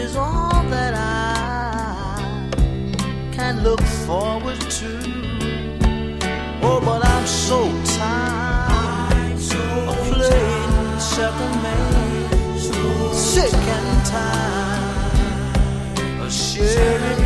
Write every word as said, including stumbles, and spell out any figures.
is all that I can look forward to. Oh, but I'm so tired of playing second man, sick and tired of sharing